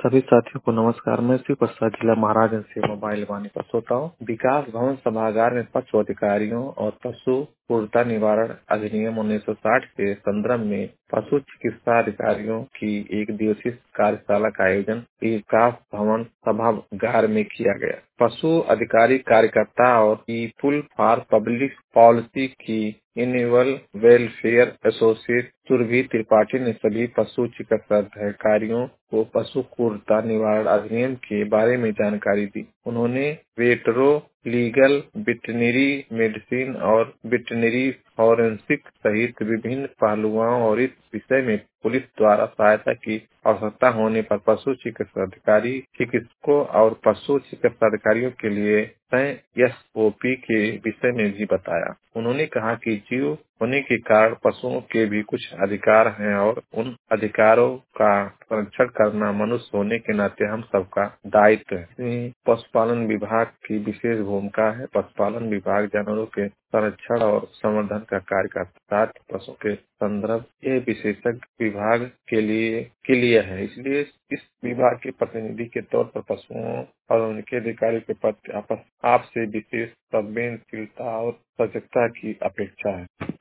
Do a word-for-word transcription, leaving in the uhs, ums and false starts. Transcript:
सभी साथियों को नमस्कार। मैं श्री प्रसाद, जिला महाराजगंज से मोबाइल वाणी पर सोता हूँ। विकास भवन सभागार में पशु अधिकारियों और पशु क्रूरता निवारण अधिनियम उन्नीस सौ साठ के संदर्भ में पशु चिकित्सा अधिकारियों की एक दिवसीय कार्यशाला का आयोजन विकास भवन सभागार में किया गया। पशु अधिकारी कार्यकर्ता और पीपुल फॉर पब्लिक पॉलिसी की annual welfare associate Surabhi Tripathi ने सभी पशु चिकित्सा अधिकारियों को पशु क्रूरता निवारण अधिनियम के बारे में जानकारी दी। उन्होंने वेटरो लीगल, वेटरनरी मेडिसिन और वेटरनरी फॉरेंसिक सहित विभिन्न पहलुओं और इस विषय में पुलिस द्वारा सहायता की आवश्यकता होने पर पशु चिकित्सा अधिकारी, चिकित्सकों और पशु चिकित्सा अधिकारियों के लिए एस ओ पी के विषय में भी बताया। उन्होंने कहा कि जीव होने के कारण पशुओं के भी कुछ अधिकार हैं और उन अधिकारों का संरक्षण करना मनुष्य होने के नाते हम सबका दायित्व है। इसमें पशुपालन विभाग की विशेष भूमिका है। पशुपालन विभाग जानवरों के संरक्षण और संवर्धन का कार्य करता है। पशु के संदर्भ ये विशेषज्ञ विभाग के लिए के लिए है। इसलिए इस विभाग के प्रतिनिधि के तौर पर पशुओं और उनके अधिकारी के प्रति आपस आपसे विशेष संवेदनशीलता और सजगता की अपेक्षा है।